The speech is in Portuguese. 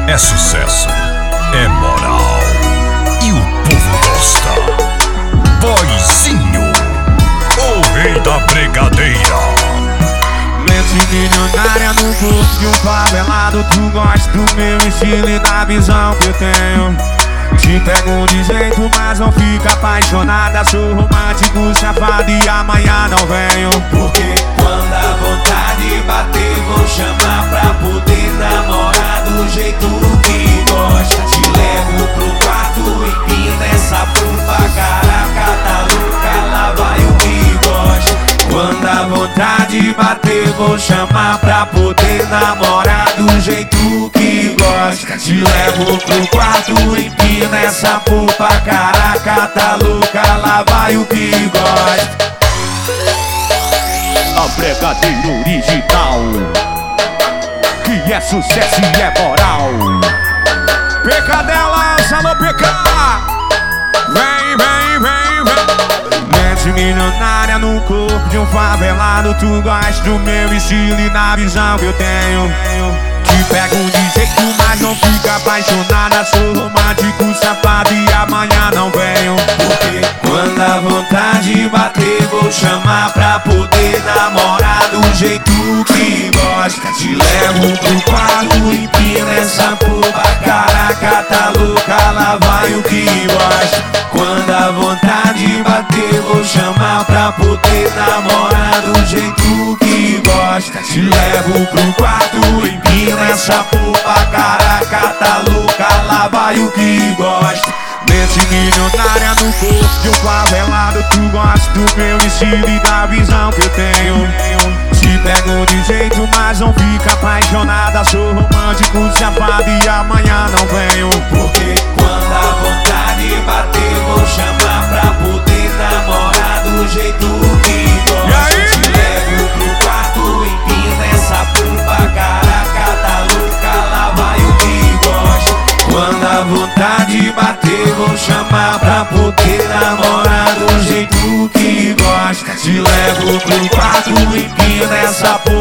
É sucesso, é moral e o povo gosta. Boyzinho, o rei da brigadeira. Mente milionária no corpo de um favelado. Tu gosta do meu estilo e da visão que eu tenho. Te pego de jeito, mas não fica apaixonada. Sou romântico, safado e amanhã não venho. Porque quando a vontade bater, vou chamar pra poder namorar do jeito que gosta. Te levo pro quarto, empina essa pupa. Caraca, tá louca, lá vai o que gosta. Quando a vontade bater, vou chamar pra poder namorar do jeito que gosta. Te levo pro quarto, empina essa pupa. Caraca, tá louca, lá vai o que gosta. A brigadeira original, que é sucesso e é moral. Pecadelas, alô PK. Vem, vem, vem, vem. Mente milionária no corpo de um favelado. Tu gosta do meu estilo e da visão que eu tenho. Te pego de jeito, mas não fica apaixonada. Sou romântico, safado e amanhã não venho. Porque quando a vontade bater, vou chamar pra poder namorar do jeito que gosta. Te levo pro quarto, empina essa pupa. Caraca, tá louca, lá vai o que gosta. Quando a vontade bater, vou chamar pra poder namorar do jeito que gosta. Te levo pro quarto, empina essa pupa. Caraca, tá louca, lá vai o que gosta. Mente milionária no corpo de um favelado. Tu gosta do meu estilo e da visão que eu tenho. Te pego de jeito, mas não fica apaixonada. Sou romântico, safado e amanhã não venho. Porque quando a vontade bater, vou chamar pra poder namorar do jeito que gosta. Te levo pro quarto, empina essa pupa. Caraca, tá louca, lá vai o que gosta. Quando a vontade bater, vou chamar pra poder namorar do jeito que gosta. Te levo pro quarto, empina essa pupa.